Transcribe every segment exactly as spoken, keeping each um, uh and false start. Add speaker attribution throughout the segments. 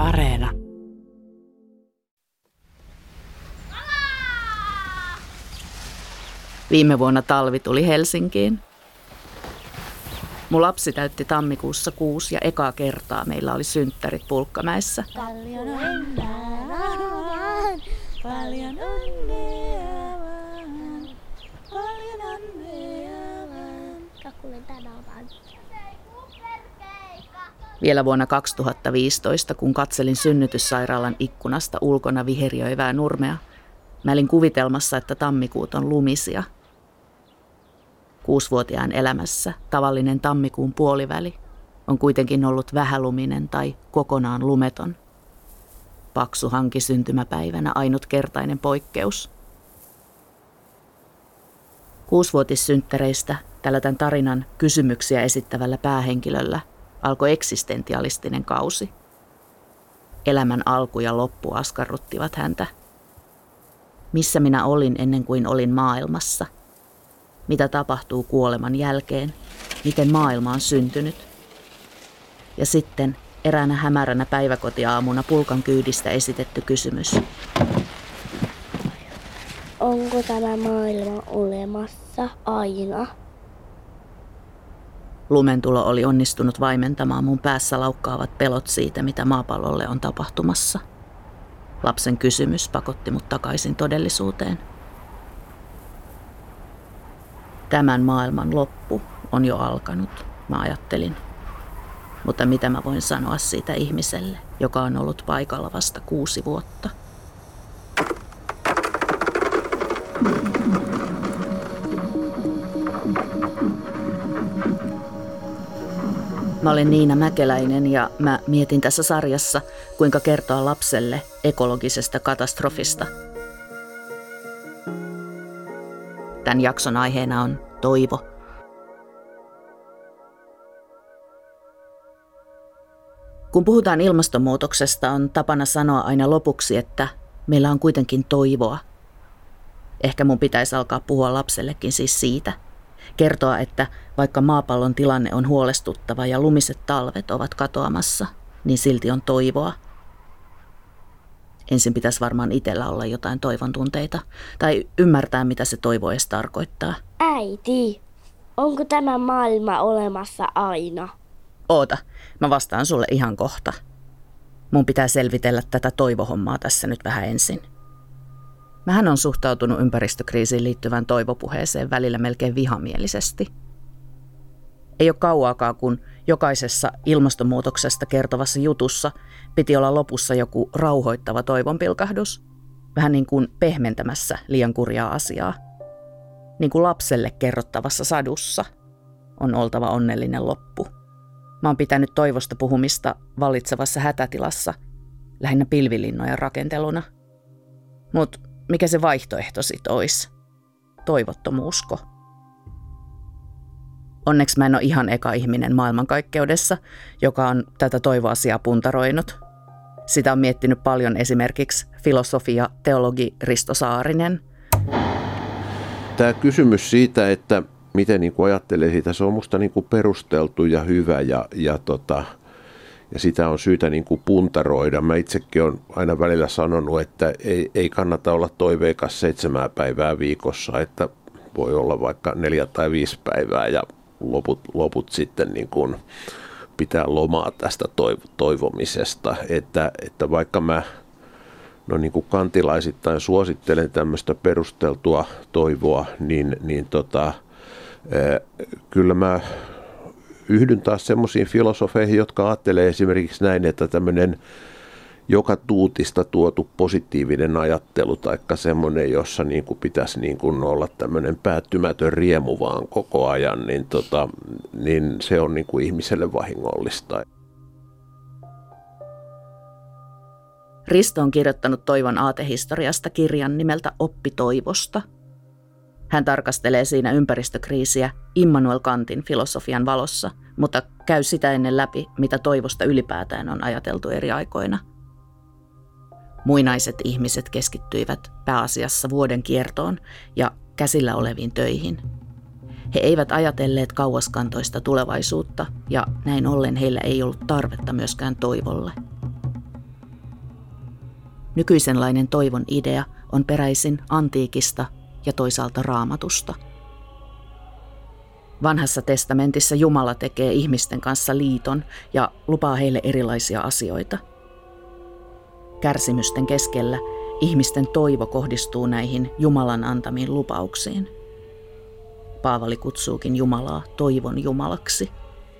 Speaker 1: Areena.
Speaker 2: Viime vuonna talvi tuli Helsinkiin. Mun lapsi täytti tammikuussa kuusi ja ekaa kertaa meillä oli synttärit Pulkkamäessä.
Speaker 3: Paljon onnea vaan, paljon onnea vaan, paljon onnea vaan. Kakkulen tänään vaan.
Speaker 2: Vielä vuonna kaksituhattaviisitoista, kun katselin synnytyssairaalan ikkunasta ulkona viheriöivää nurmea, mä olin kuvitelmassa, että tammikuut on lumisia. Kuusivuotiaan elämässä tavallinen tammikuun puoliväli on kuitenkin ollut vähäluminen tai kokonaan lumeton. Paksu hanki syntymäpäivänä ainutkertainen poikkeus. Kuusivuotissynttäreistä tällä tämän tarinan kysymyksiä esittävällä päähenkilöllä alkoi eksistentialistinen kausi. Elämän alku ja loppu askarruttivat häntä. Missä minä olin ennen kuin olin maailmassa? Mitä tapahtuu kuoleman jälkeen? Miten maailma on syntynyt? Ja sitten eräänä hämäränä päiväkotiaamuna pulkan kyydistä esitetty kysymys.
Speaker 3: Onko tämä maailma olemassa aina?
Speaker 2: Lumentulo oli onnistunut vaimentamaan mun päässä laukkaavat pelot siitä, mitä maapallolle on tapahtumassa. Lapsen kysymys pakotti mut takaisin todellisuuteen. Tämän maailman loppu on jo alkanut, mä ajattelin. Mutta mitä mä voin sanoa siitä ihmiselle, joka on ollut paikalla vasta kuusi vuotta? Mä olen Niina Mäkeläinen ja mä mietin tässä sarjassa, kuinka kertoa lapselle ekologisesta katastrofista. Tämän jakson aiheena on toivo. Kun puhutaan ilmastonmuutoksesta, on tapana sanoa aina lopuksi, että meillä on kuitenkin toivoa. Ehkä mun pitäisi alkaa puhua lapsellekin siis siitä. Kertoa, että vaikka maapallon tilanne on huolestuttava ja lumiset talvet ovat katoamassa, niin silti on toivoa. Ensin pitäisi varmaan itsellä olla jotain toivon tunteita tai ymmärtää, mitä se toivo edes tarkoittaa.
Speaker 3: Äiti, onko tämä maailma olemassa aina?
Speaker 2: Oota, mä vastaan sulle ihan kohta. Mun pitää selvitellä tätä toivohommaa tässä nyt vähän ensin. Mähän on suhtautunut ympäristökriisiin liittyvään toivopuheeseen välillä melkein vihamielisesti. Ei ole kauaakaan, kun jokaisessa ilmastonmuutoksesta kertovassa jutussa piti olla lopussa joku rauhoittava toivonpilkahdus. Vähän niin kuin pehmentämässä liian kurjaa asiaa. Niin kuin lapselle kerrottavassa sadussa on oltava onnellinen loppu. Mä oon pitänyt toivosta puhumista vallitsevassa hätätilassa lähinnä pilvilinnojen rakenteluna. Mut mikä se vaihtoehto sit ois? Toivottomuusko? Onneksi mä en ole ihan eka ihminen maailmankaikkeudessa, joka on tätä toivoasiaa puntaroinut. Sitä on miettinyt paljon esimerkiksi filosofi ja teologi Risto Saarinen.
Speaker 4: Tämä kysymys siitä, että miten niin kuin ajattelee siitä, se on musta niin kuin perusteltu ja hyvä ja, ja, tota, ja sitä on syytä niin kuin puntaroida. Mä itsekin olen aina välillä sanonut, että ei, ei kannata olla toiveikas seitsemää päivää viikossa, että voi olla vaikka neljä tai viisi päivää ja loput, loput sitten niin kuin pitää lomaa tästä toivomisesta. Että, että vaikka mä no niin kuin kantilaisittain suosittelen tämmöistä perusteltua toivoa, niin, niin tota, kyllä mä yhdyn taas semmoisiin filosofeihin, jotka ajattelee esimerkiksi näin, että tämmöinen joka tuutista tuotu positiivinen ajattelu tai semmoinen, jossa niin kuin pitäisi niin kuin olla tämmöinen päättymätön riemu vaan koko ajan, niin, tota, niin se on niin kuin ihmiselle vahingollista.
Speaker 2: Risto on kirjoittanut toivon aatehistoriasta kirjan nimeltä Oppi toivosta. Hän tarkastelee siinä ympäristökriisiä Immanuel Kantin filosofian valossa, mutta käy sitä ennen läpi, mitä toivosta ylipäätään on ajateltu eri aikoina. Muinaiset ihmiset keskittyivät pääasiassa vuoden kiertoon ja käsillä oleviin töihin. He eivät ajatelleet kauaskantoista tulevaisuutta ja näin ollen heillä ei ollut tarvetta myöskään toivolle. nykyisenlainen toivon idea on peräisin antiikista ja toisaalta Raamatusta. Vanhassa testamentissa Jumala tekee ihmisten kanssa liiton ja lupaa heille erilaisia asioita. Kärsimysten keskellä ihmisten toivo kohdistuu näihin Jumalan antamiin lupauksiin. Paavali kutsuukin Jumalaa toivon Jumalaksi.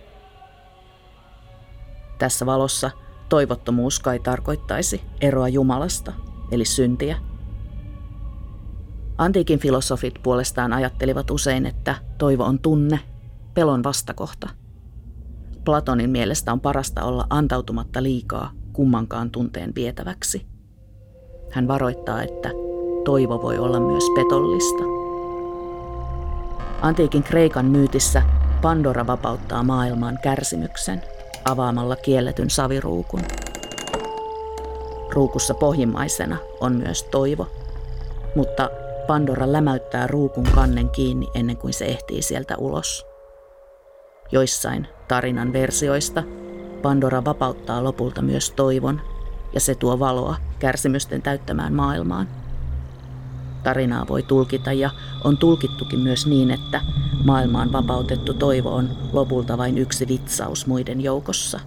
Speaker 2: Tässä valossa toivottomuus kai tarkoittaisi eroa Jumalasta, eli syntiä. Antiikin filosofit puolestaan ajattelivat usein, että toivo on tunne, pelon vastakohta. Platonin mielestä on parasta olla antautumatta liikaa kummankaan tunteen vietäväksi. Hän varoittaa, että toivo voi olla myös petollista. Antiikin Kreikan myytissä Pandora vapauttaa maailmaan kärsimyksen avaamalla kielletyn saviruukun. Ruukussa pohjimmaisena on myös toivo, mutta Pandora lämäyttää ruukun kannen kiinni ennen kuin se ehtii sieltä ulos. Joissain tarinan versioista Pandora vapauttaa lopulta myös toivon, ja se tuo valoa kärsimysten täyttämään maailmaan. Tarinaa voi tulkita ja on tulkittukin myös niin, että maailmaan vapautettu toivo on lopulta vain yksi vitsaus muiden joukossa.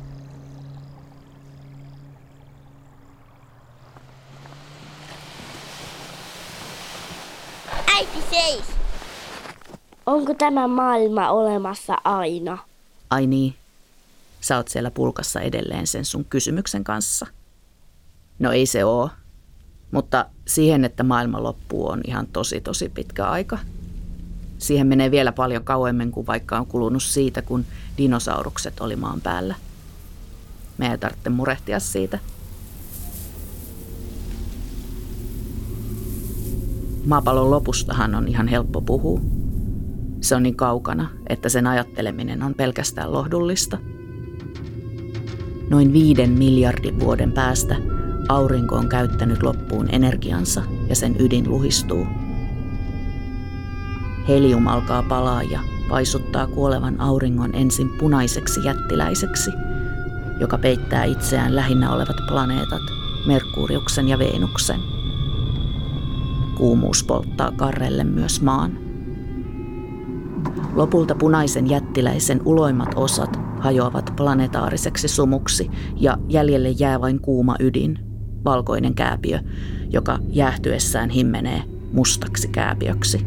Speaker 3: Äiti, seis! Onko tämä maailma olemassa aina?
Speaker 2: Ai niin, sä oot siellä pulkassa edelleen sen sun kysymyksen kanssa. No ei se oo, mutta siihen, että maailma loppuu, on ihan tosi tosi pitkä aika. Siihen menee vielä paljon kauemmin kuin vaikka on kulunut siitä, kun dinosaurukset oli maan päällä. Me ei tarvitse murehtia siitä. Maapallon lopustahan on ihan helppo puhua. Se on niin kaukana, että sen ajatteleminen on pelkästään lohdullista. Noin viiden miljardin vuoden päästä aurinko on käyttänyt loppuun energiansa ja sen ydin luhistuu. Helium alkaa palaa ja paisuttaa kuolevan auringon ensin punaiseksi jättiläiseksi, joka peittää itseään lähinnä olevat planeetat, Merkuriuksen ja Veenuksen. Kuumuus polttaa karrelle myös maan. Lopulta punaisen jättiläisen uloimmat osat hajoavat planetaariseksi sumuksi ja jäljelle jää vain kuuma ydin, valkoinen kääpiö, joka jäähtyessään himmenee mustaksi kääpiöksi.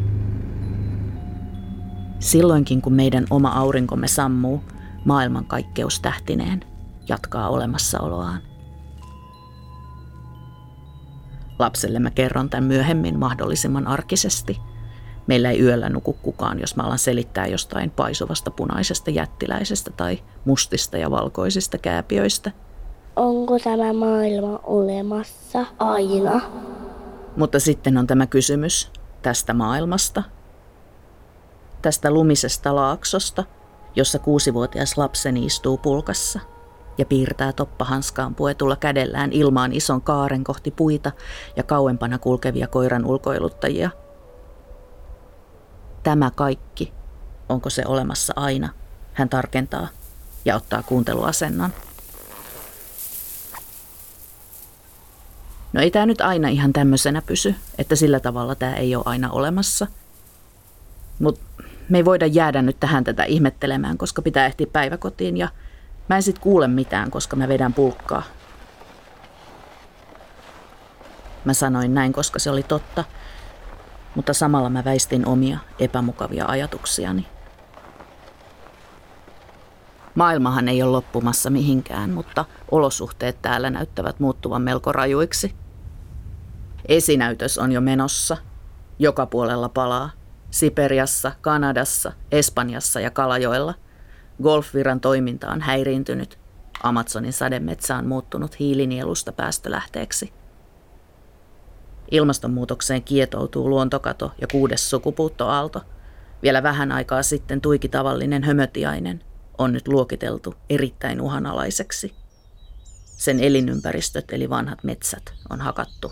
Speaker 2: Silloinkin kun meidän oma aurinkomme sammuu, maailmankaikkeus tähtineen jatkaa olemassaoloaan. Lapselle mä kerron tämän myöhemmin mahdollisimman arkisesti. Meillä ei yöllä nuku kukaan, jos mä alan selittää jostain paisuvasta punaisesta jättiläisestä tai mustista ja valkoisista kääpiöistä.
Speaker 3: Onko tämä maailma olemassa aina?
Speaker 2: Mutta sitten on tämä kysymys tästä maailmasta. Tästä lumisesta laaksosta, jossa kuusivuotias lapseni istuu pulkassa ja piirtää toppahanskaan puetulla kädellään ilmaan ison kaaren kohti puita ja kauempana kulkevia koiran ulkoiluttajia. Tämä kaikki, onko se olemassa aina, hän tarkentaa ja ottaa kuunteluasennon. No ei tämä nyt aina ihan tämmöisenä pysy, että sillä tavalla tämä ei ole aina olemassa. Mutta me ei voida jäädä nyt tähän tätä ihmettelemään, koska pitää ehtiä päiväkotiin ja mä en sit kuule mitään, koska mä vedän pulkkaa. Mä sanoin näin, koska se oli totta, mutta samalla mä väistin omia epämukavia ajatuksiani. Maailmahan ei ole loppumassa mihinkään, mutta olosuhteet täällä näyttävät muuttuvan melko rajuiksi. Esinäytös on jo menossa. Joka puolella palaa. Siperiassa, Kanadassa, Espanjassa ja Kalajoella. Golfvirran toiminta on häiriintynyt. Amazonin sademetsä on muuttunut hiilinielusta päästölähteeksi. Ilmastonmuutokseen kietoutuu luontokato ja kuudes sukupuuttoaalto. Vielä vähän aikaa sitten tuiki tavallinen hömötiainen on nyt luokiteltu erittäin uhanalaiseksi. Sen elinympäristöt eli vanhat metsät on hakattu.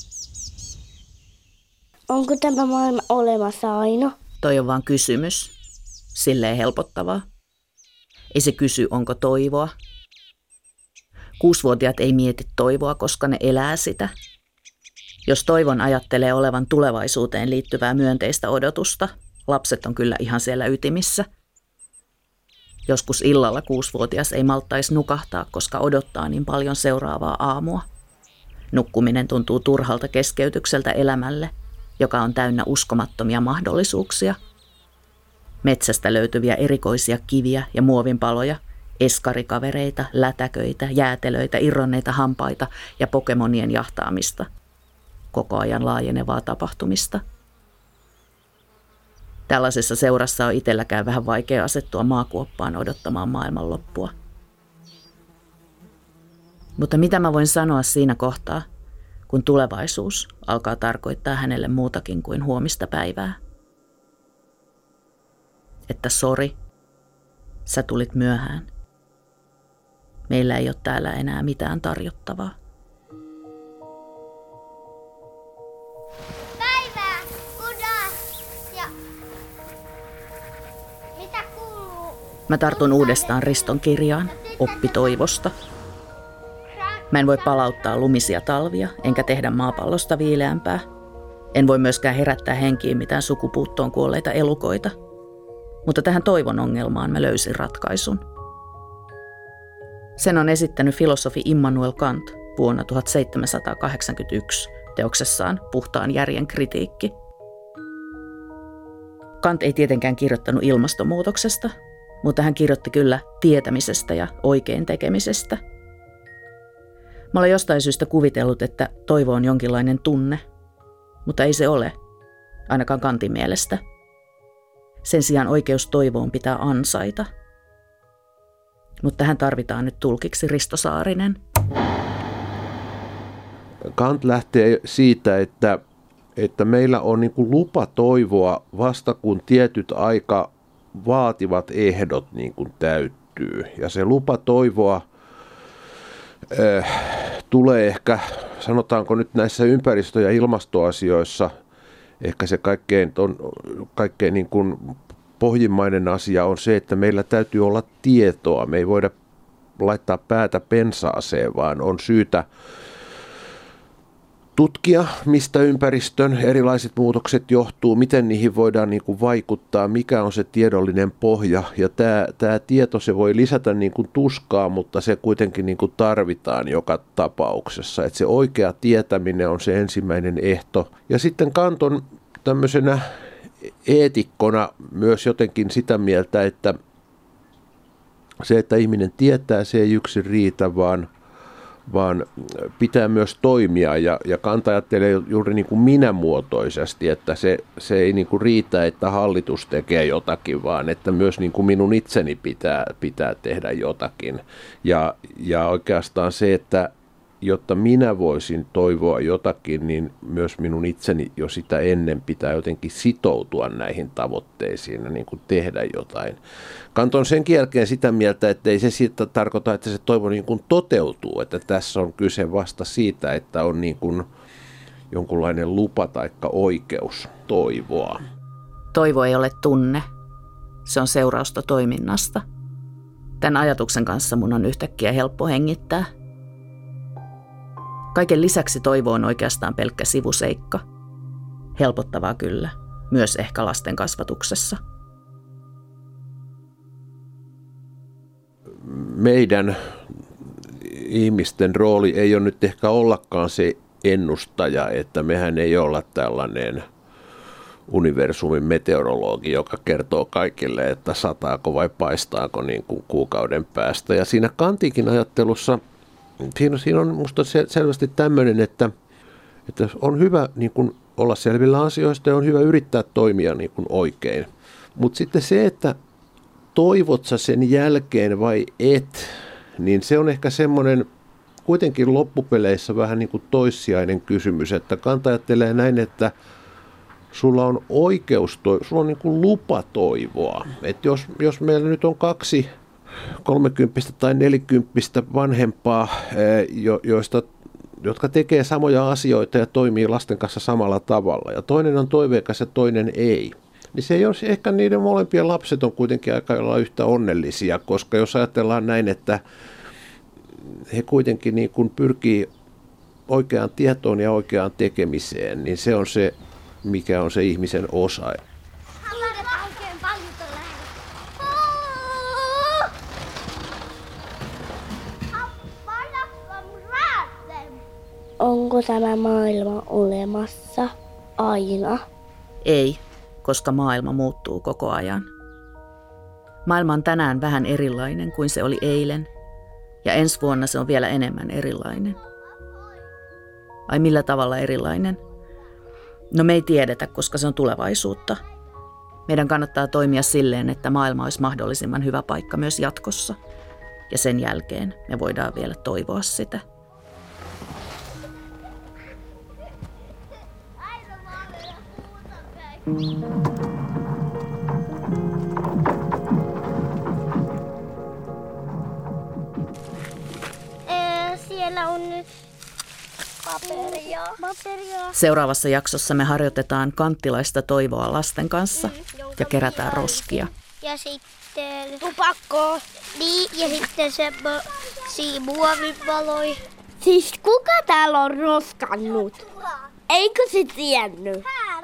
Speaker 3: Onko tämä maailma olemassa aina?
Speaker 2: Toi on vaan kysymys. Silleen helpottavaa. Ei se kysy, onko toivoa. Kuusivuotiaat ei mieti toivoa, koska ne elää sitä. Jos toivon ajattelee olevan tulevaisuuteen liittyvää myönteistä odotusta, lapset on kyllä ihan siellä ytimissä. Joskus illalla kuusivuotias ei malttaisi nukahtaa, koska odottaa niin paljon seuraavaa aamua. Nukkuminen tuntuu turhalta keskeytykseltä elämälle, joka on täynnä uskomattomia mahdollisuuksia. Metsästä löytyviä erikoisia kiviä ja muovinpaloja, eskarikavereita, lätäköitä, jäätelöitä, irronneita hampaita ja Pokemonien jahtaamista. Koko ajan laajenevaa tapahtumista. Tällaisessa seurassa on itselläkään vähän vaikea asettua maakuoppaan odottamaan maailmanloppua. Mutta mitä mä voin sanoa siinä kohtaa, kun tulevaisuus alkaa tarkoittaa hänelle muutakin kuin huomista päivää? Että sori, sä tulit myöhään. Meillä ei ole täällä enää mitään tarjottavaa.
Speaker 3: Päivää, kuda ja mitä kuuluu?
Speaker 2: Mä tartun uudestaan Riston kirjaan, Oppi toivosta. Mä en voi palauttaa lumisia talvia, enkä tehdä maapallosta viileämpää. En voi myöskään herättää henkiin mitään sukupuuttoon kuolleita elukoita. Mutta tähän toivon ongelmaan mä löysin ratkaisun. Sen on esittänyt filosofi Immanuel Kant vuonna tuhatseitsemänsataakahdeksankymmentäyksi teoksessaan Puhtaan järjen kritiikki. Kant ei tietenkään kirjoittanut ilmastonmuutoksesta, mutta hän kirjoitti kyllä tietämisestä ja oikein tekemisestä. Mä olen jostain syystä kuvitellut, että toivo on jonkinlainen tunne, mutta ei se ole, ainakaan Kantin mielestä. Sen sijaan oikeus toivoon pitää ansaita. Mutta tähän tarvitaan nyt tulkiksi Risto Saarinen.
Speaker 4: Kant lähtee siitä, että, että meillä on niin kuin lupa toivoa vasta kun tietyt aika vaativat ehdot niin kuin täyttyy. Ja se lupa toivoa äh, tulee ehkä, sanotaanko nyt näissä ympäristö- ja ilmastoasioissa, ehkä se kaikkein, on, kaikkein niin kuin pohjimmainen asia on se, että meillä täytyy olla tietoa. Me ei voida laittaa päätä pensaaseen, vaan on syytä tutkia, mistä ympäristön erilaiset muutokset johtuu, miten niihin voidaan niin kuin vaikuttaa, mikä on se tiedollinen pohja. Ja tämä, tämä tieto se voi lisätä niin kuin tuskaa, mutta se kuitenkin niin kuin tarvitaan joka tapauksessa. Että se oikea tietäminen on se ensimmäinen ehto. Ja sitten Kant on tämmöisenä eetikkona myös jotenkin sitä mieltä, että se, että ihminen tietää, se ei yksin riitä, vaan vaan pitää myös toimia, ja, ja Kant ajattelee juuri niin kuin minämuotoisesti, että se, se ei niin kuin riitä, että hallitus tekee jotakin, vaan että myös niin kuin minun itseni pitää, pitää tehdä jotakin. Ja, ja oikeastaan se, että jotta minä voisin toivoa jotakin, niin myös minun itseni jo sitä ennen pitää jotenkin sitoutua näihin tavoitteisiin ja niin kuin tehdä jotain. Kant on sen jälkeen sitä mieltä, että ei se siitä tarkoita, että se toivo niin kuin toteutuu, että tässä on kyse vasta siitä, että on niin kuin jonkunlainen lupa tai oikeus toivoa.
Speaker 2: Toivo ei ole tunne, se on seurausta toiminnasta. Tämän ajatuksen kanssa mun on yhtäkkiä helppo hengittää. Kaiken lisäksi toivo on oikeastaan pelkkä sivuseikka. Helpottavaa kyllä, myös ehkä lasten kasvatuksessa.
Speaker 4: Meidän ihmisten rooli ei ole nyt ehkä ollakaan se ennustaja, että mehän ei olla tällainen universumin meteorologi, joka kertoo kaikille, että sataako vai paistaako niin kuin kuukauden päästä. Ja siinä Kantinkin ajattelussa Siinä, siinä on minusta selvästi tämmöinen, että, että on hyvä niin kuin olla selvillä asioista ja on hyvä yrittää toimia niin kuin oikein. Mutta sitten se, että toivot sä sen jälkeen vai et, niin se on ehkä semmoinen kuitenkin loppupeleissä vähän niin kuin toissijainen kysymys. Että Kant ajattelee näin, että sulla on oikeus, sulla on niin kuin lupa toivoa. Että jos, jos meillä nyt on kaksi kolmekymppistä tai nelikymppistä vanhempaa, joista, jotka tekee samoja asioita ja toimii lasten kanssa samalla tavalla, ja toinen on toiveikas ja toinen ei, niin se ei ole ehkä niiden molempien lapset on kuitenkin aika lailla yhtä onnellisia, koska jos ajatellaan näin, että he kuitenkin niin kuin pyrkii oikeaan tietoon ja oikeaan tekemiseen, niin se on se, mikä on se ihmisen osa.
Speaker 3: Onko tämä maailma olemassa aina?
Speaker 2: Ei, koska maailma muuttuu koko ajan. Maailma on tänään vähän erilainen kuin se oli eilen, ja ensi vuonna se on vielä enemmän erilainen. Ai millä tavalla erilainen? No me ei tiedetä, koska se on tulevaisuutta. Meidän kannattaa toimia silleen, että maailma olisi mahdollisimman hyvä paikka myös jatkossa. Ja sen jälkeen me voidaan vielä toivoa sitä.
Speaker 3: Ee, siellä on nyt paperia. paperia.
Speaker 2: Seuraavassa jaksossa me harjoitetaan kanttilaista toivoa lasten kanssa ja kerätään roskia.
Speaker 3: Ja sitten tupakkoa. Niin, ja sitten semmosia muovivaloja. Siis kuka täällä on roskannut? Eikö se tiennyt?